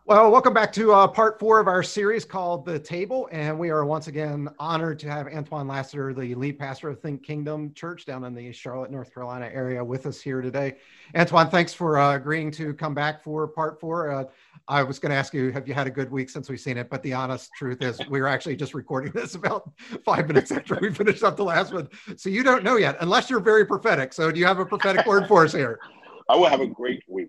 Well, welcome back to part 4 of our series called The Table. And we are once again honored to have Antoine Lassiter, the lead pastor of Think Kingdom Church down in the Charlotte, North Carolina area with us here today. Antoine, thanks for agreeing to come back for part 4. I was going to ask you, have you had a good week since we've seen it? But the honest truth is we were actually just recording this about 5 minutes after we finished up the last one. So you don't know yet, unless you're very prophetic. So do you have a prophetic word for us here? I will have a great week.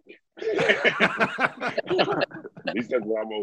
At least that's what I'm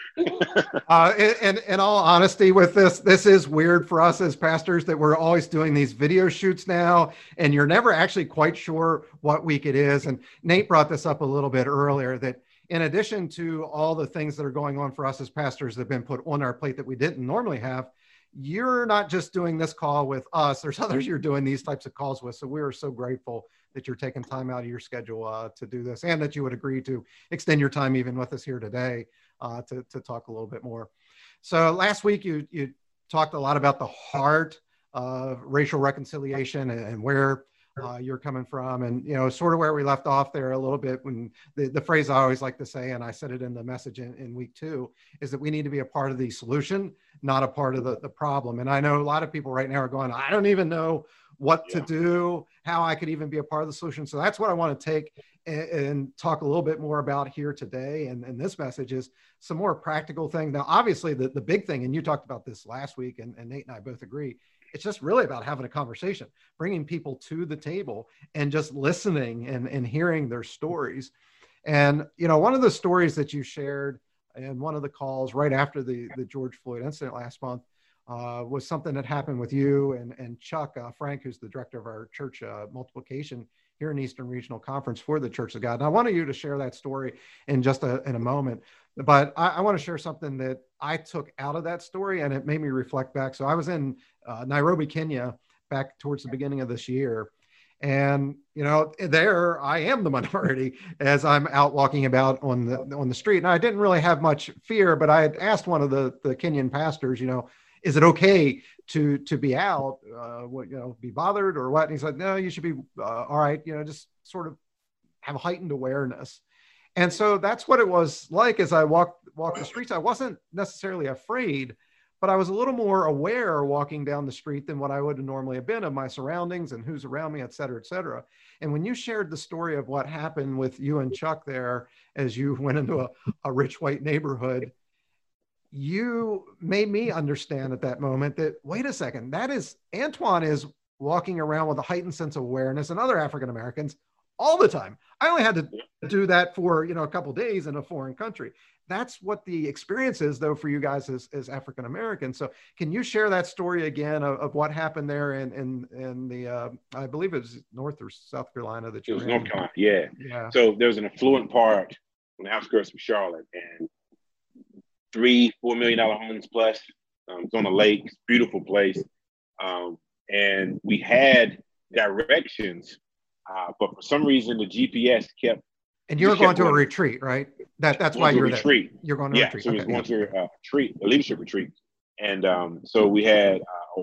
hoping. In all honesty with this is weird for us as pastors that we're always doing these video shoots now, and you're never actually quite sure what week it is. And Nate brought this up a little bit earlier, that in addition to all the things that are going on for us as pastors that have been put on our plate that we didn't normally have, you're not just doing this call with us. There's others you're doing these types of calls with. So we are so grateful that you're taking time out of your schedule to do this, and that you would agree to extend your time even with us here today to talk a little bit more. So last week you talked a lot about the heart of racial reconciliation and where you're coming from, and sort of where we left off there a little bit, when the phrase I always like to say, and I said it in the message in week 2, is that we need to be a part of the solution, not a part of the problem. And I know a lot of people right now are going, I don't even know what to do, how I could even be a part of the solution. So that's what I want to take and talk a little bit more about here today. And this message is some more practical thing. Now, obviously the big thing, and you talked about this last week, and Nate and I both agree, it's just really about having a conversation, bringing people to the table and just listening and hearing their stories. And, one of the stories that you shared in one of the calls right after the George Floyd incident last month was something that happened with you and Chuck Frank, who's the director of our church multiplication here in Eastern Regional Conference for the Church of God. And I wanted you to share that story in just in a moment. But I want to share something that I took out of that story, and it made me reflect back. So I was in Nairobi, Kenya, back towards the beginning of this year. And, there I am the minority as I'm out walking about on the street. And I didn't really have much fear, but I had asked one of the Kenyan pastors, is it okay to be out, be bothered or what? And he's like, no, you should be all right. Just sort of have heightened awareness. And so that's what it was like as I walked the streets. I wasn't necessarily afraid, but I was a little more aware walking down the street than what I would normally have been of my surroundings and who's around me, et cetera, et cetera. And when you shared the story of what happened with you and Chuck there, as you went into a rich white neighborhood, you made me understand at that moment that, wait a second, that is, Antoine is walking around with a heightened sense of awareness, and other African-Americans all the time. I only had to do that for, a couple of days in a foreign country. That's what the experience is, though, for you guys as African-Americans. So can you share that story again of what happened there in the, I believe it was North or South Carolina that you It was North Carolina, yeah. So there was an affluent part on the outskirts of Charlotte, and $3-4 million homes plus. It's on a lake, beautiful place. And we had directions, but for some reason the GPS kept. And you were going to a retreat, right? That's why you're there. You're going to a retreat. So we was going to a retreat, a leadership retreat. And so we had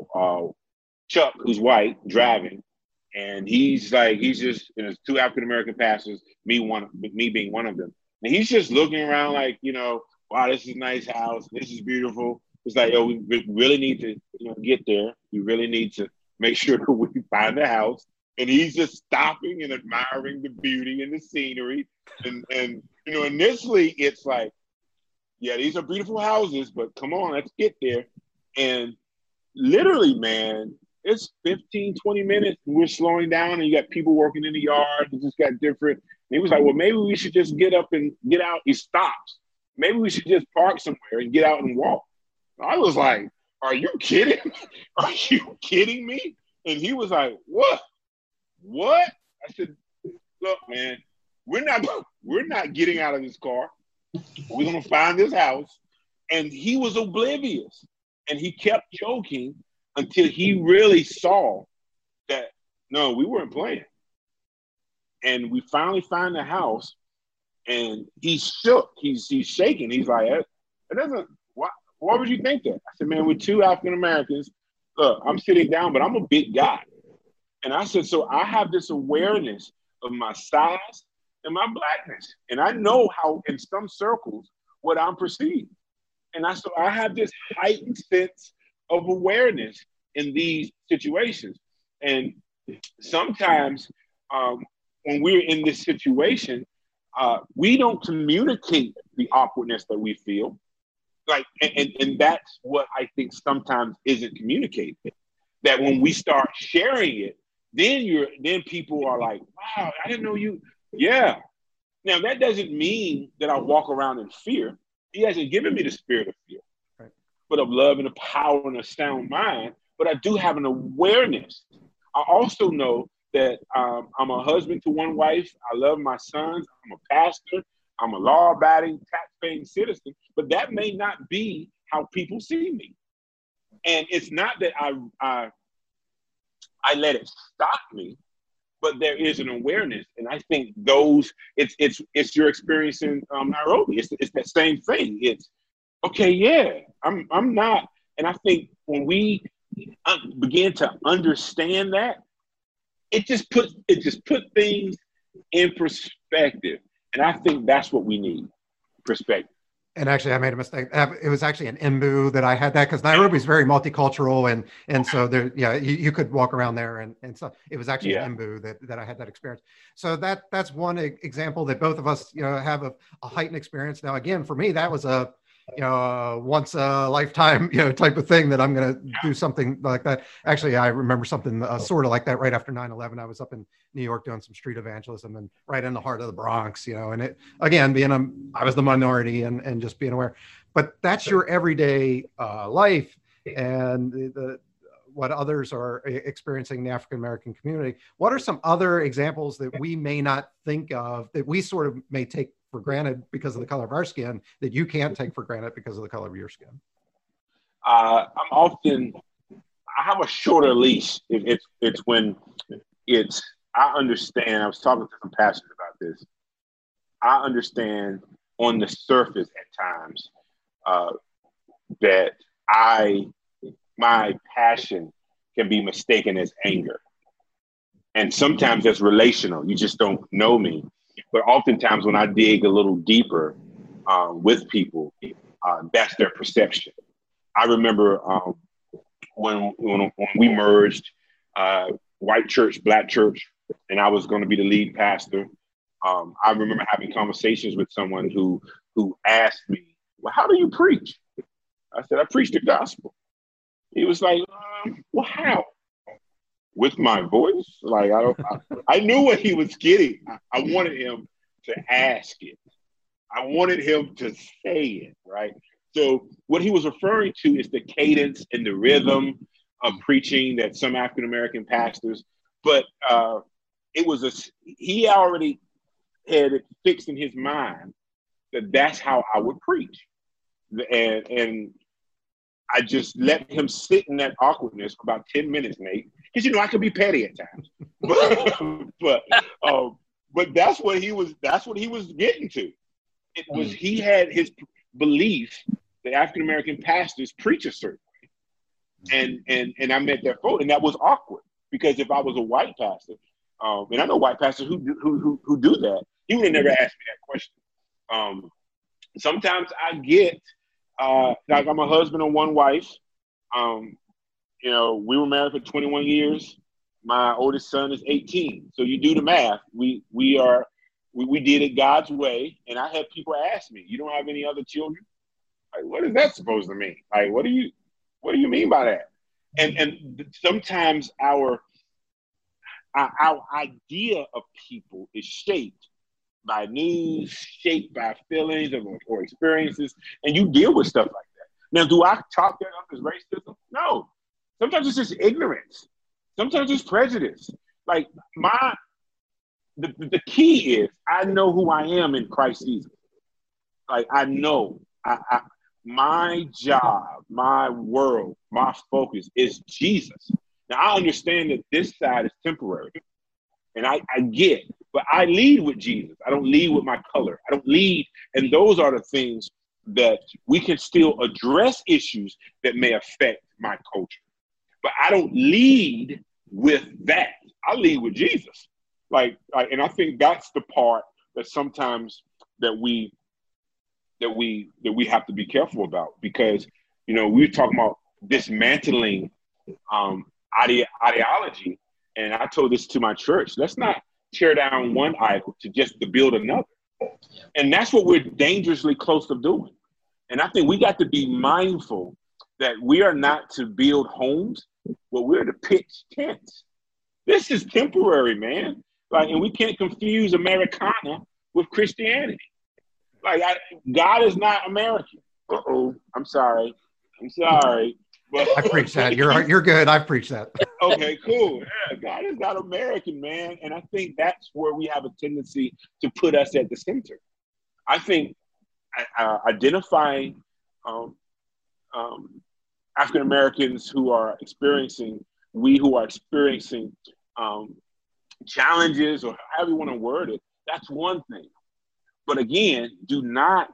Chuck, who's white, driving, and he's just, there's 2 African-American pastors, me being one of them. And he's just looking around like, wow, this is a nice house. This is beautiful. It's like, we really need to get there. We really need to make sure that we find the house. And he's just stopping and admiring the beauty and the scenery. And initially it's like, yeah, these are beautiful houses, but come on, let's get there. And literally, man, it's 15, 20 minutes. And we're slowing down, and you got people working in the yard. It just got different. And he was like, well, maybe we should just get up and get out. He stops. Maybe we should just park somewhere and get out and walk. I was like, are you kidding? Are you kidding me? And he was like, what? I said, look, man, we're not getting out of this car. We're going to find this house. And he was oblivious. And he kept joking until he really saw that, no, we weren't playing. And we finally find the house. And he's shook. He's shaking. He's like, it doesn't, why would you think that? I said, man, we're 2 African-Americans. Look, I'm sitting down, but I'm a big guy. And I said, so I have this awareness of my size and my blackness. And I know how in some circles, what I'm perceived. And so I have this heightened sense of awareness in these situations. And sometimes when we're in this situation, we don't communicate the awkwardness that we feel. Like, and that's what I think sometimes isn't communicated. That when we start sharing it, then people are like, wow, I didn't know you. Yeah. Now that doesn't mean that I walk around in fear. He hasn't given me the spirit of fear, right, but of love and a power and a sound mind. But I do have an awareness. I also know that I'm a husband to one wife. I love my sons. I'm a pastor. I'm a law-abiding, tax-paying citizen. But that may not be how people see me. And it's not that I let it stop me, but there is an awareness. And I think it's your experience in Nairobi. It's that same thing. It's okay, yeah, I'm not. And I think when we begin to understand that, it just put things in perspective. And I think that's what we need, perspective. And actually, I made a mistake. It was actually an Embu that I had that, because Nairobi is very multicultural, and so there, yeah, you could walk around there, and so it was actually an Embu that I had that experience. So that's one example that both of us, have a heightened experience. Now, again, for me, that was a once a lifetime, type of thing that I'm going to do something like that. Actually, I remember something sort of like that right after 9/11. I was up in New York doing some street evangelism, and right in the heart of the Bronx, and it, again, I was the minority and just being aware, but that's your everyday life, and what others are experiencing in the African-American community. What are some other examples that we may not think of, that we sort of may take for granted because of the color of our skin, that you can't take for granted because of the color of your skin? I have a shorter leash. It's when I understand. I was talking to some pastors about this. I understand on the surface at times that my passion can be mistaken as anger. And sometimes that's relational. You just don't know me. But oftentimes when I dig a little deeper with people, that's their perception. I remember when we merged white church, black church, and I was going to be the lead pastor. I remember having conversations with someone who asked me, well, how do you preach? I said, I preach the gospel. He was like, well, how? With my voice? Like, I knew what he was getting. I wanted him to ask it. I wanted him to say it, right? So what he was referring to is the cadence and the rhythm of preaching that some African-American pastors, but he already had it fixed in his mind that that's how I would preach. And I just let him sit in that awkwardness for about 10 minutes, Nate. Because, I could be petty at times. But that's what he was getting to. It was, he had his belief that African-American pastors preach a certain way. And I met that folk, and that was awkward. Because if I was a white pastor, and I know white pastors who do that, he would have never asked me that question. Sometimes I get, like, I'm a husband of one wife. We were married for 21 years. My oldest son is 18. So you do the math. We did it God's way. And I had people ask me, you don't have any other children? Like, what is that supposed to mean? Like, what do you mean by that? And sometimes our idea of people is shaped by news, shaped by feelings or experiences, and you deal with stuff like that. Now, do I chalk that up as racism? No. Sometimes it's just ignorance. Sometimes it's prejudice. Like, the key is I know who I am in Christ Jesus. Like, I know my job, my world, my focus is Jesus. Now, I understand that this side is temporary, and I get, but I lead with Jesus. I don't lead with my color. I don't lead, and those are the things that we can still address issues that may affect my culture. But I don't lead with that. I lead with Jesus. And I think that's the part that sometimes that we that we have to be careful about, because we're talking about dismantling ideology, and I told this to my church. Let's not tear down one idol to build another, and that's what we're dangerously close to doing. And I think we got to be mindful that we are not to build homes, but we're to pitch tents. This is temporary, man. And we can't confuse Americana with Christianity. God is not American. I'm sorry. But I preach that. You're good. I preach that. Okay, cool. Yeah, God is not American, man. And I think that's where we have a tendency to put us at the center. I think identifying African Americans who are experiencing challenges, or however you want to word it, that's one thing. But again, do not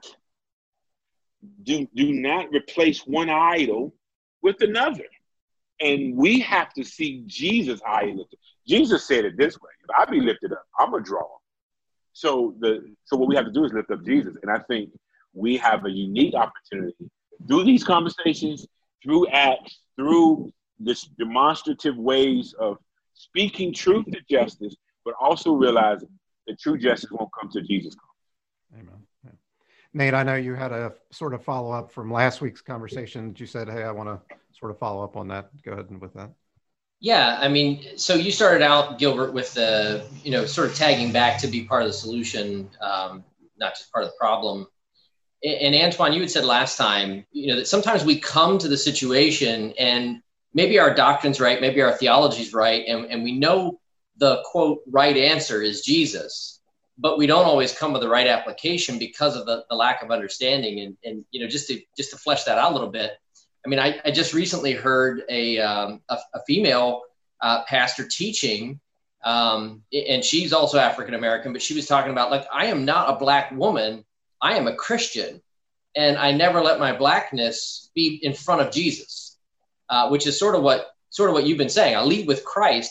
replace one idol with another. And we have to see Jesus high and lifted. Jesus said it this way: if I be lifted up, I'm a draw. So what we have to do is lift up Jesus. And I think we have a unique opportunity through these conversations, through acts, through this demonstrative ways of speaking truth to justice, but also realizing that true justice won't come to Jesus. Amen. Yeah. Nate, I know you had a sort of follow up from last week's conversation. You said, hey, I want to sort of follow up on that. Go ahead and with that. Yeah, I mean, so you started out, Gilbert, with the, sort of tagging back to be part of the solution, not just part of the problem. And Antoine, you had said last time, that sometimes we come to the situation and maybe our doctrine's right, maybe our theology's right, and we know the, quote, right answer is Jesus, but we don't always come with the right application because of the lack of understanding. And just to flesh that out a little bit, I mean, I just recently heard a female pastor teaching, and she's also African-American, but she was talking about, I am not a Black woman, I am a Christian, and I never let my Blackness be in front of Jesus, which is sort of what you've been saying. I lead with Christ.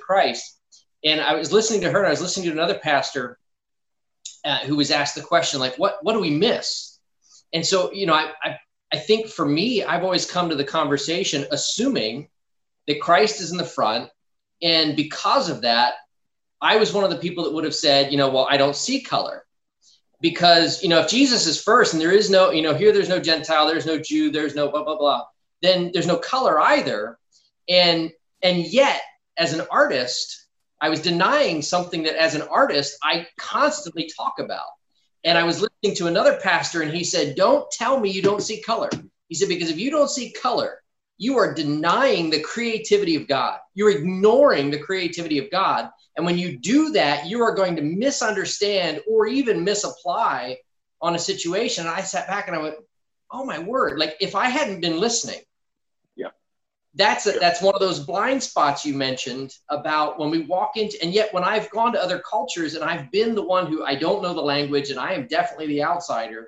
And I was listening to her, and I was listening to another pastor who was asked the question, what do we miss? And so, I think for me, I've always come to the conversation assuming that Christ is in the front. And because of that, I was one of the people that would have said, well, I don't see color. Because, if Jesus is first and there is no, here there's no Gentile, there's no Jew, there's no blah, blah, blah, then there's no color either. And yet, as an artist, I was denying something that as an artist, I constantly talk about. And I was listening to another pastor, and he said, don't tell me you don't see color. He said, because if you don't see color, you are denying the creativity of God. You're ignoring the creativity of God. And when you do that, you are going to misunderstand or even misapply on a situation. And I sat back and I went, oh my word. If I hadn't been listening, that's one of those blind spots you mentioned about when we walk into, and yet when I've gone to other cultures and I've been the one who I don't know the language and I am definitely the outsider,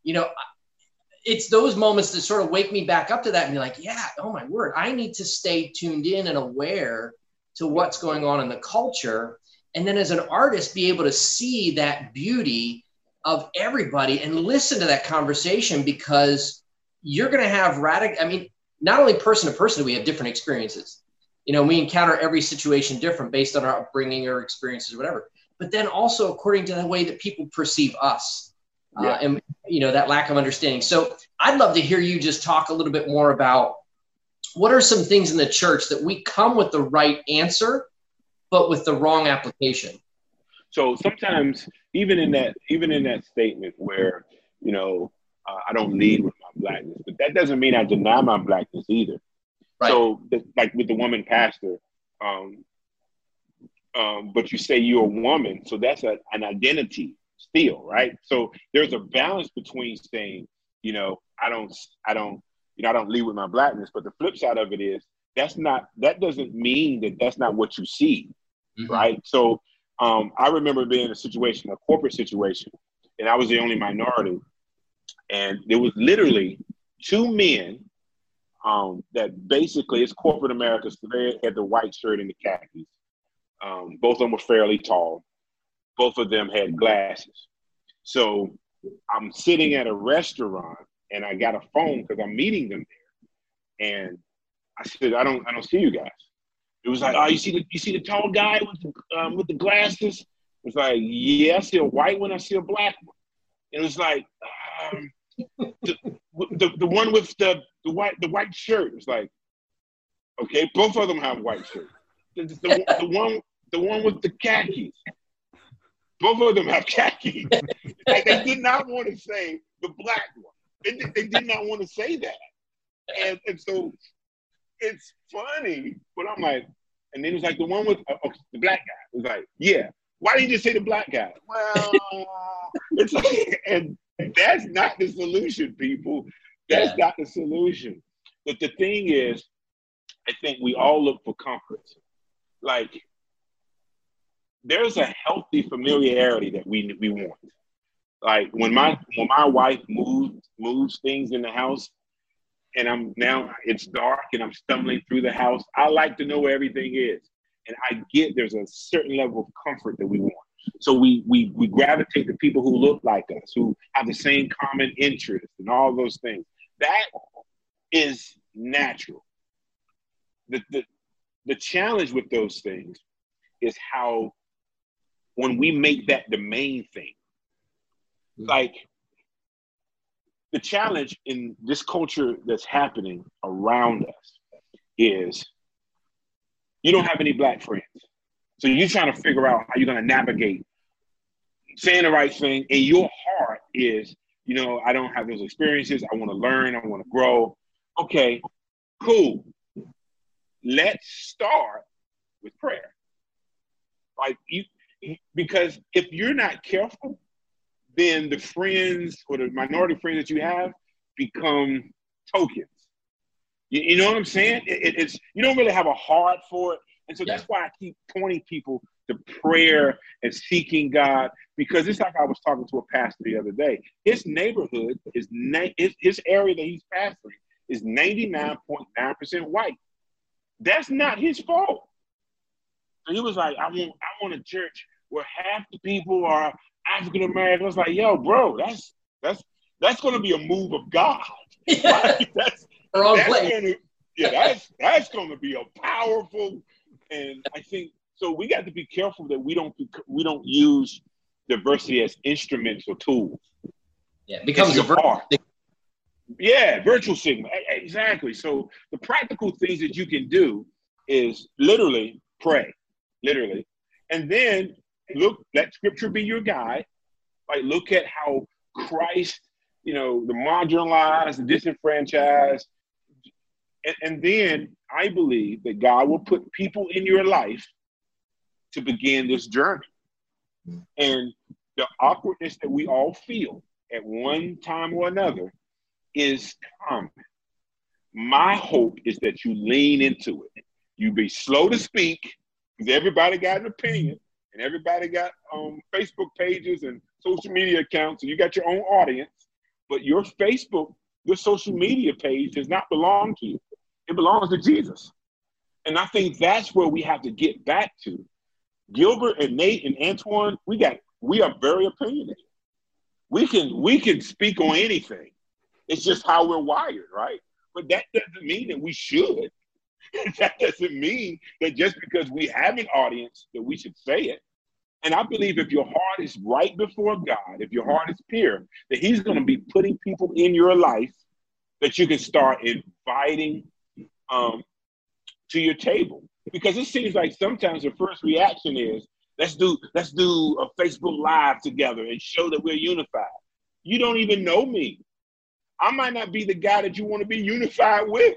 it's those moments that sort of wake me back up to that and be like, yeah, oh my word, I need to stay tuned in and aware to what's going on in the culture. And then as an artist, be able to see that beauty of everybody and listen to that conversation, because you're going to have not only person to person do we have different experiences. We encounter every situation different based on our upbringing or experiences or whatever, but then also according to the way that people perceive us. And that lack of understanding. So I'd love to hear you just talk a little bit more about what are some things in the church that we come with the right answer, but with the wrong application. So sometimes even in that statement where, I don't lead with my Blackness, but that doesn't mean I deny my Blackness either. Right. So with the woman pastor, but you say you're a woman, so that's an identity still, right? So there's a balance between saying, I don't lead with my Blackness, but the flip side of it is that doesn't mean that's not what you see, right? So I remember being in a corporate situation, and I was the only minority, and there was literally two men that basically, it's corporate America, so they had the white shirt and the khakis. Both of them were fairly tall. Both of them had glasses. So I'm sitting at a restaurant and I got a phone because I'm meeting them there. And I said, I don't see you guys. It was like, oh, you see the tall guy with the glasses? It was like, yeah, I see a white one, I see a black one. And it was like, the one with the white shirt. It's like, okay, both of them have white shirts. The one with the khakis. Both of them have khakis. Like, they did not want to say the black one. They did not want to say that. And so it's funny, but I'm like, and then it was like the one with the black guy. It was like, yeah, why didn't you just say the black guy? Well, it's like, and that's not the solution, people. That's not the solution. But the thing is, I think we all look for comfort. Like, there's a healthy familiarity that we want. Like when my wife moves things in the house, and it's dark and I'm stumbling through the house, I like to know where everything is. And I get there's a certain level of comfort that we want. So we gravitate to people who look like us, who have the same common interests and all those things. That is natural. The challenge with those things is how, when we make that the main thing, like the challenge in this culture that's happening around us is you don't have any black friends. So you're trying to figure out how you're going to navigate saying the right thing. And your heart is, I don't have those experiences. I want to learn. I want to grow. Okay, cool. Let's start with prayer. Like, because if you're not careful, then the friends or the minority friends that you have become tokens. You know what I'm saying? It's you don't really have a heart for it. And so that's why I keep pointing people to prayer and seeking God, because it's like I was talking to a pastor the other day. His neighborhood his area that he's pastoring is 99.9% white. That's not his fault. So he was like, I want a church where half the people are African American. I was like, yo, bro, that's going to be a move of God. Right? That's going to be a powerful. And I think so. We got to be careful that we don't use diversity as instruments or tools. Yeah, it becomes a virtual. Yeah, virtual sigma. Exactly. So the practical things that you can do is literally pray, literally, and then let Scripture be your guide. Like, look at how Christ, the marginalized, the disenfranchised. And then I believe that God will put people in your life to begin this journey. And the awkwardness that we all feel at one time or another is common. My hope is that you lean into it. You be slow to speak, because everybody got an opinion and everybody got Facebook pages and social media accounts, and you got your own audience, but your social media page does not belong to you. It belongs to Jesus. And I think that's where we have to get back to. Gilbert and Nate and Antoine, we are very opinionated. We can speak on anything. It's just how we're wired, right? But that doesn't mean that we should. That doesn't mean that just because we have an audience that we should say it. And I believe if your heart is right before God, if your heart is pure, that He's going to be putting people in your life that you can start inviting to your table. Because it seems like sometimes the first reaction is, let's do a Facebook Live together and show that we're unified. You don't even know me. I might not be the guy that you want to be unified with.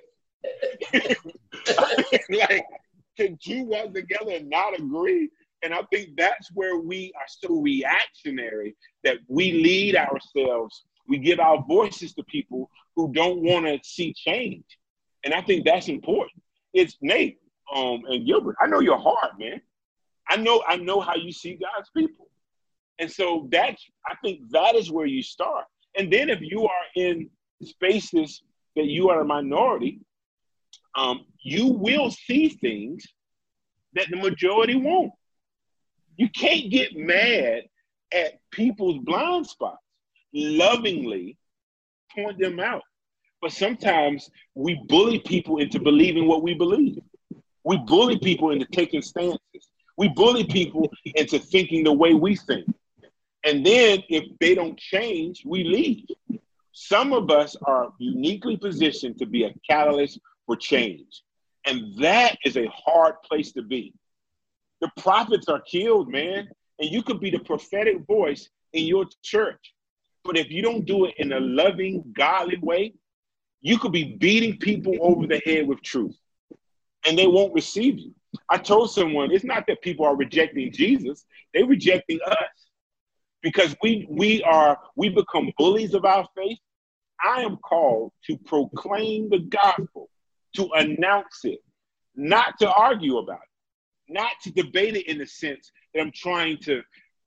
Like, can two walk together and not agree? And I think that's where we are so reactionary, that we lead ourselves. We give our voices to people who don't want to see change. And I think that's important. It's Nate and Gilbert. I know your heart, man. I know how you see God's people. And so I think that is where you start. And then if you are in spaces that you are a minority, you will see things that the majority won't. You can't get mad at people's blind spots. lovingly point them out. But sometimes we bully people into believing what we believe. We bully people into taking stances. We bully people into thinking the way we think. And then if they don't change, we leave. Some of us are uniquely positioned to be a catalyst for change. And that is a hard place to be. The prophets are killed, man. And you could be the prophetic voice in your church. But if you don't do it in a loving, godly way, you could be beating people over the head with truth. And they won't receive you. I told someone, it's not that people are rejecting Jesus. They're rejecting us. Because we become bullies of our faith. I am called to proclaim the gospel, to announce it, not to argue about it, not to debate it in the sense that I'm trying to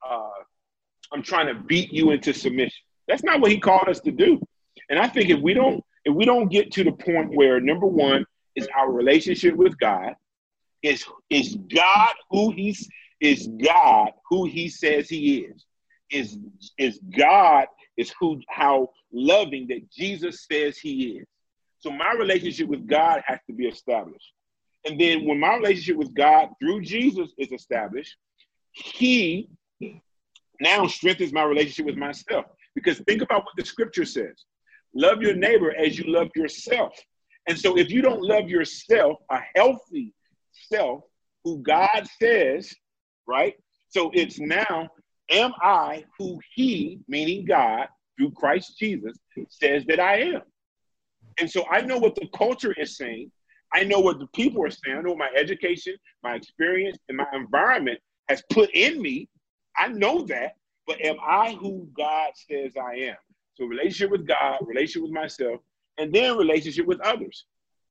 beat you into submission. That's not what he called us to do. And I think if we don't get to the point where, number one, is our relationship with God, is God who he says he is. Is God is how loving that Jesus says he is. So my relationship with God has to be established. And then when my relationship with God through Jesus is established, he now strengthens my relationship with myself. Because think about what the scripture says. Love your neighbor as you love yourself. And so if you don't love yourself, a healthy self, who God says, right? So it's now, am I who he, meaning God, through Christ Jesus, says that I am? And so I know what the culture is saying. I know what the people are saying. I know what my education, my experience, and my environment has put in me. I know that. But am I who God says I am? So relationship with God, relationship with myself, and then relationship with others.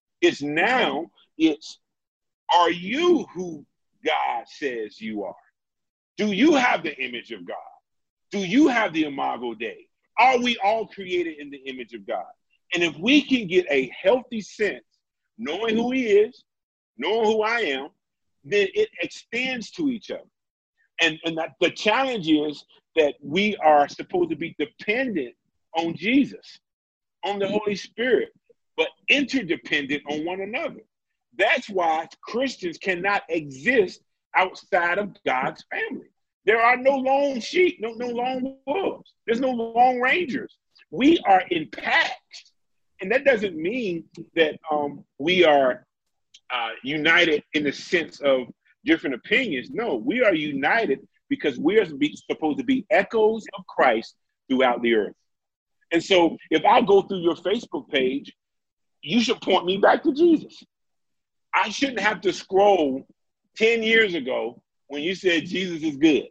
Are you who God says you are? Do you have the image of God? Do you have the Imago Dei? Are we all created in the image of God? And if we can get a healthy sense, knowing who he is, knowing who I am, then it extends to each other. And that the challenge is that we are supposed to be dependent on Jesus, on the Holy Spirit, but interdependent on one another. That's why Christians cannot exist outside of God's family. There are no lone sheep, no lone wolves. There's no lone rangers. We are in packs. And that doesn't mean that we are united in the sense of different opinions. No, we are united because we are supposed to be echoes of Christ throughout the earth. And so if I go through your Facebook page, you should point me back to Jesus. I shouldn't have to scroll 10 years ago when you said Jesus is good.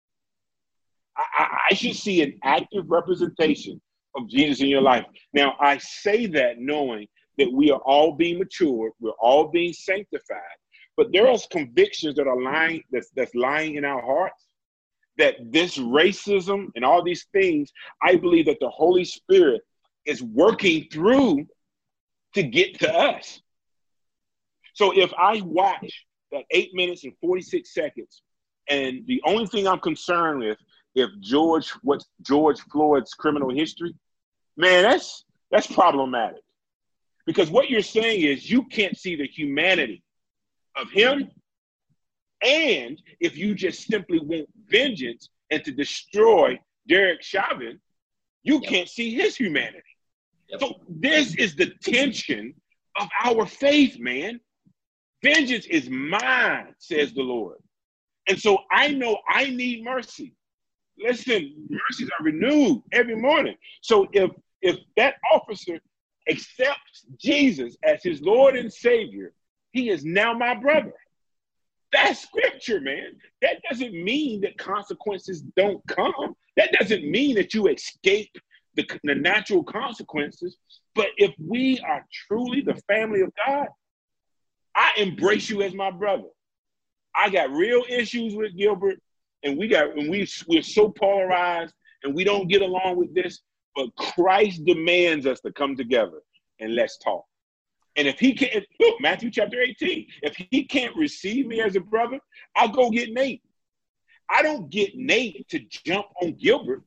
I should see an active representation of Jesus in your life. Now, I say that knowing that we are all being matured, we're all being sanctified, but there are convictions that are lying, that's lying in our hearts, that this racism and all these things, I believe that the Holy Spirit is working through to get to us. So if I watch that 8 minutes and 46 seconds, and the only thing I'm concerned with, what's George Floyd's criminal history, man, that's problematic. Because what you're saying is you can't see the humanity of him. And if you just simply want vengeance and to destroy Derek Chauvin, you can't see his humanity. So this is the tension of our faith, man. Vengeance is mine, says the Lord. And so I know I need mercy. Listen, mercies are renewed every morning. So if that officer accepts Jesus as his Lord and Savior, he is now my brother. That's scripture, man. That doesn't mean that consequences don't come. That doesn't mean that you escape the natural consequences. But if we are truly the family of God, I embrace you as my brother. I got real issues with Gilbert, and we're so polarized, and we don't get along with this. But Christ demands us to come together and let's talk. And if he can't, look, Matthew chapter 18, if he can't receive me as a brother, I'll go get Nate. I don't get Nate to jump on Gilbert.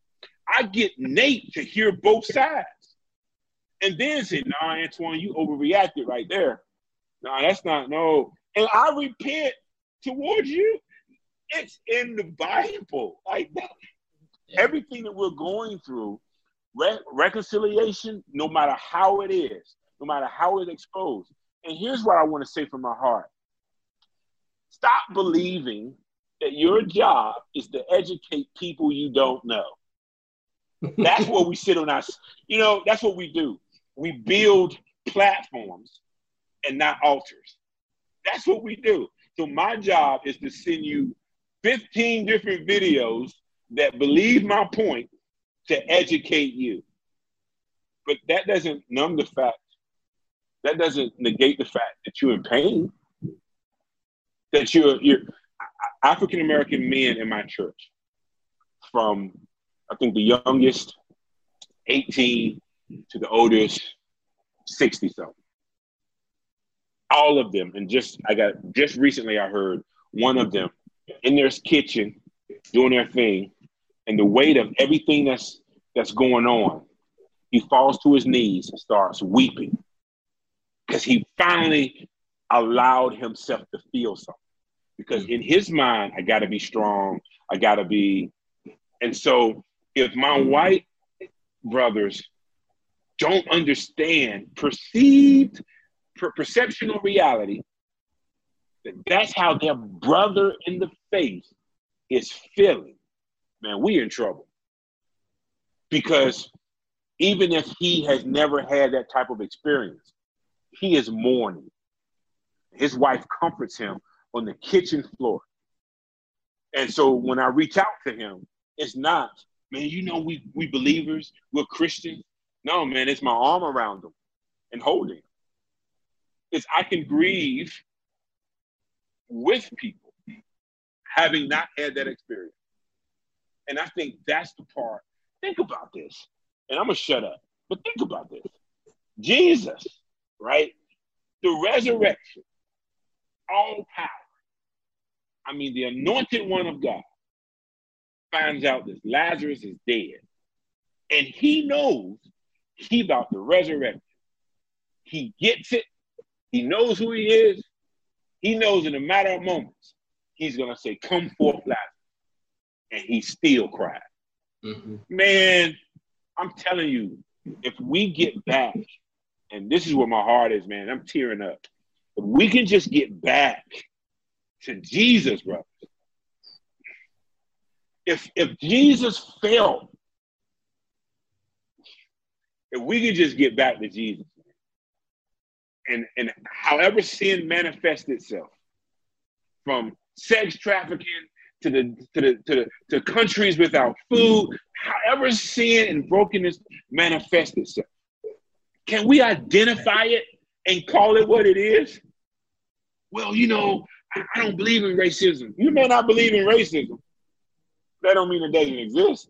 I get Nate to hear both sides. And then say, nah, Antoine, you overreacted right there. Nah, that's not, no. And I repent towards you. It's in the Bible. Like that. Everything that we're going through, reconciliation, no matter how it is, no matter how it's exposed. And here's what I want to say from my heart. Stop believing that your job is to educate people you don't know. That's what we sit on us. That's what we do. We build platforms and not altars. That's what we do. So my job is to send you 15 different videos that believe my point to educate you. But that doesn't numb the fact. That doesn't negate the fact that you're in pain. That you're African-American men in my church, from I think the youngest 18 to the oldest 60-something. All of them, and just recently I heard one of them in their kitchen doing their thing, and the weight of everything that's going on, he falls to his knees and starts weeping because he finally allowed himself to feel something. Because in his mind, I got to be strong. I got to be. And so if my white brothers don't understand perceptional reality, that's how their brother in the faith is feeling, man, we in trouble. Because even if he has never had that type of experience, he is mourning. His wife comforts him on the kitchen floor. And so when I reach out to him, it's not, man, we believers, we're Christians. No, man, it's my arm around him and holding him. It's I can grieve with people having not had that experience. And I think that's the part. Think about this. And I'm going to shut up. But think about this. Jesus, right? The resurrection, all power. I mean, the anointed one of God finds out that Lazarus is dead. And he knows he about to resurrect. He gets it. He knows who he is. He knows in a matter of moments, he's going to say, come forth, Lazarus. And he still cried. Mm-hmm. Man, I'm telling you, if we get back, and this is where my heart is, man, I'm tearing up. If we can just get back to Jesus, bro. If Jesus felt, if we can just get back to Jesus, and however sin manifests itself, from sex trafficking to countries without food, however sin and brokenness manifests itself, can we identify it and call it what it is? Well, I don't believe in racism. You may not believe in racism. That don't mean it doesn't exist.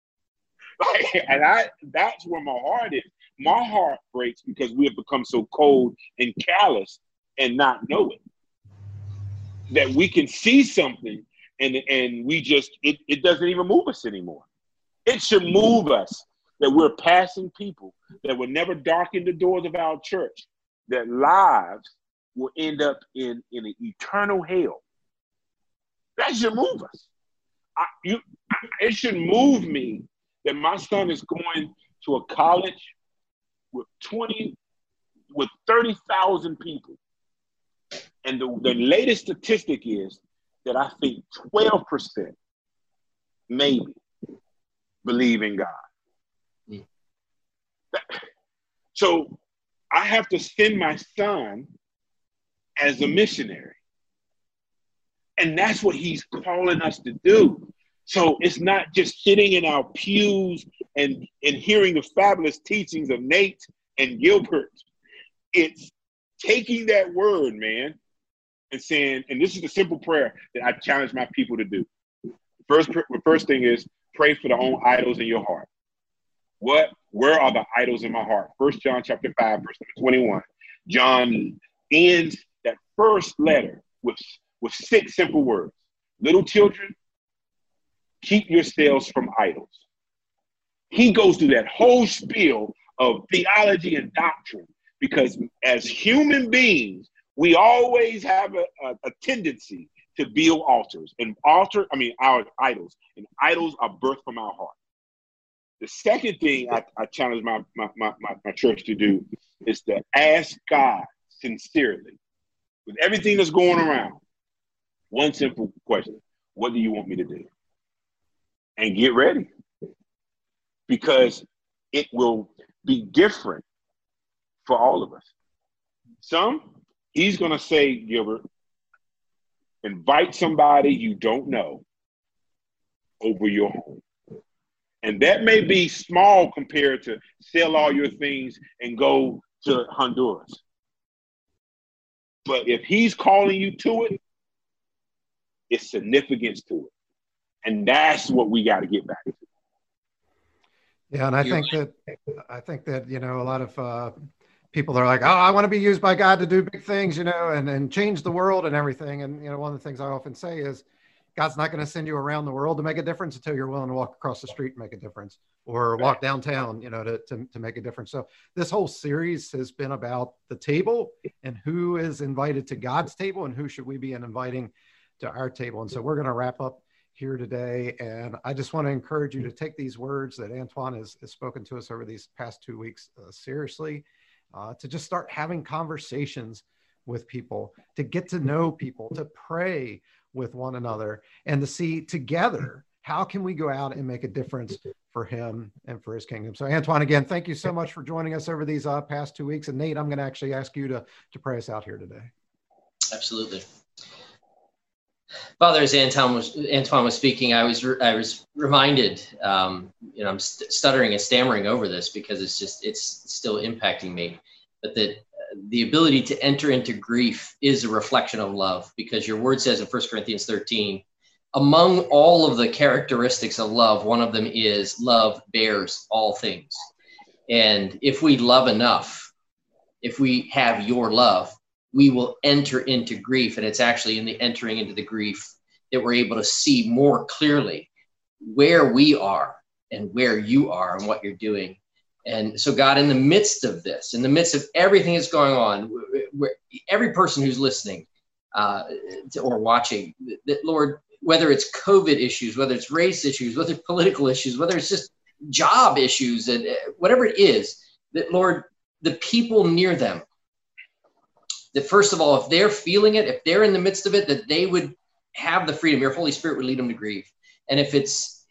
That's where my heart is. My heart breaks because we have become so cold and callous and not know it. That we can see something and we just, it doesn't even move us anymore. It should move us that we're passing people that will never darken the doors of our church, that lives will end up in an eternal hell. That should move us. It should move me that my son is going to a college with 30,000 people. And the latest statistic is that I think 12% maybe believe in God. Mm. So I have to send my son as a missionary. And that's what he's calling us to do. So it's not just sitting in our pews and hearing the fabulous teachings of Nate and Gilbert. It's taking that word, man, and saying, and this is the simple prayer that I challenge my people to do. The first thing is pray for the own idols in your heart. Where are the idols in my heart? 1 John chapter 5, verse 21. John ends that first letter with 6 simple words. Little children, keep yourselves from idols. He goes through that whole spiel of theology and doctrine, because as human beings, we always have a tendency to build altars. And our idols. And idols are birthed from our heart. The second thing I challenge my church to do is to ask God sincerely, with everything that's going around, one simple question: what do you want me to do? And get ready, because it will be different for all of us. He's going to say, Gilbert, invite somebody you don't know over your home. And that may be small compared to sell all your things and go to Honduras. But if he's calling you to it, it's significance to it. And that's what we got to get back to. Yeah, and I think that, you know, a lot of people are like, oh, I want to be used by God to do big things, you know, and change the world and everything. And, you know, one of the things I often say is God's not going to send you around the world to make a difference until you're willing to walk across the street and make a difference, or walk downtown, you know, to make a difference. So this whole series has been about the table and who is invited to God's table and who should we be inviting to our table. And so we're going to wrap up here today. And I just want to encourage you to take these words that Antoine has spoken to us over these past 2 weeks seriously, to just start having conversations with people, to get to know people, to pray with one another, and to see together, how can we go out and make a difference for him and for his kingdom. So Antoine, again, thank you so much for joining us over these past 2 weeks. And Nate, I'm going to actually ask you to pray us out here today. Absolutely. Father, as Antoine was speaking, I was reminded, you know, I'm stuttering and stammering over this because it's still impacting me, but that the ability to enter into grief is a reflection of love, because your word says in 1 Corinthians 13, among all of the characteristics of love, one of them is love bears all things. And if we love enough, if we have your love, we will enter into grief. And it's actually in the entering into the grief that we're able to see more clearly where we are and where you are and what you're doing. And so God, in the midst of this, in the midst of everything that's going on, every person who's listening or watching, that Lord, whether it's COVID issues, whether it's race issues, whether it's political issues, whether it's just job issues, and whatever it is, that Lord, the people near them, that first of all, if they're feeling it, if they're in the midst of it, that they would have the freedom, your Holy Spirit would lead them to grieve. And if it's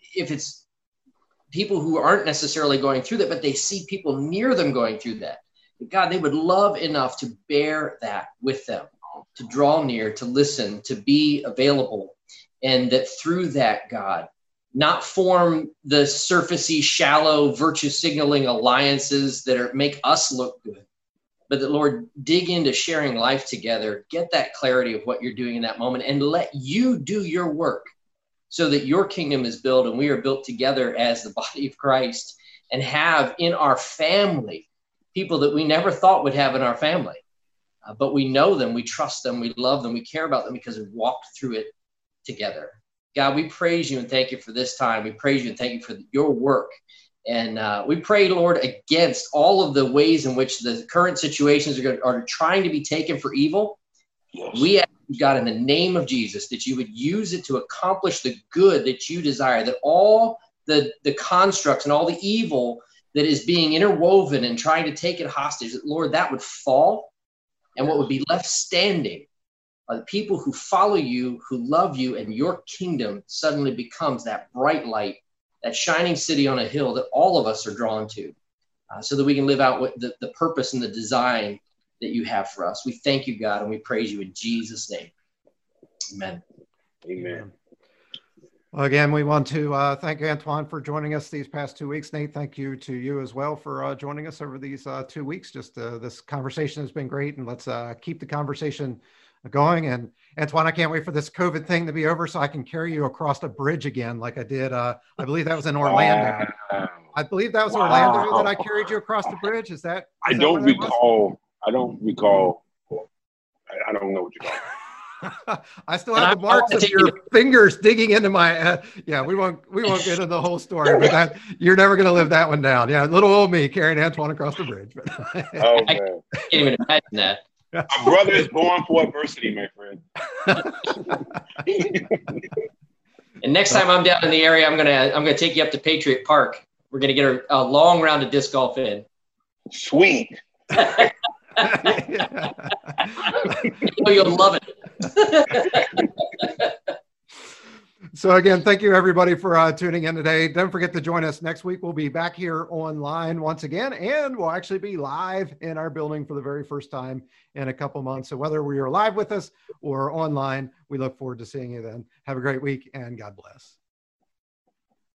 people who aren't necessarily going through that, but they see people near them going through that, God, they would love enough to bear that with them, to draw near, to listen, to be available. And that through that, God, not form the surfacey, shallow, virtue signaling alliances that make us look good, but that, Lord, dig into sharing life together, get that clarity of what you're doing in that moment, and let you do your work so that your kingdom is built and we are built together as the body of Christ, and have in our family people that we never thought would have in our family. But we know them, we trust them, we love them, we care about them because we've walked through it together. God, we praise you and thank you for this time. We praise you and thank you for your work. And we pray, Lord, against all of the ways in which the current situations are trying to be taken for evil. Yes. We ask, God, in the name of Jesus, that you would use it to accomplish the good that you desire, that all the constructs and all the evil that is being interwoven and trying to take it hostage, that, Lord, that would fall, and what would be left standing are the people who follow you, who love you, and your kingdom suddenly becomes that bright light, that shining city on a hill that all of us are drawn to, so that we can live out what the purpose and the design that you have for us. We thank you, God, and we praise you in Jesus' name. Amen. Amen. Well, again, we want to thank Antoine for joining us these past 2 weeks. Nate, thank you to you as well for joining us over these 2 weeks. Just this conversation has been great, and let's keep the conversation going. And Antoine, I can't wait for this COVID thing to be over so I can carry you across a bridge again, like I did. I believe that was in Orlando. Wow. I believe that was Orlando that I carried you across the bridge. Is that? I don't recall. I don't know what you're talking about. I still have the marks of your fingers digging into my. Yeah, we won't get into the whole story, but that you're never going to live that one down. Yeah, little old me carrying Antoine across the bridge. But Oh I man, can't even imagine that. a brother is born for adversity, my friend. And next time I'm down in the area, I'm gonna take you up to Patriot Park. We're gonna get a long round of disc golf in. Sweet. You'll love it. So again, thank you everybody for tuning in today. Don't forget to join us next week. We'll be back here online once again, and we'll actually be live in our building for the very first time in a couple months. So whether you're live with us or online, we look forward to seeing you then. Have a great week and God bless.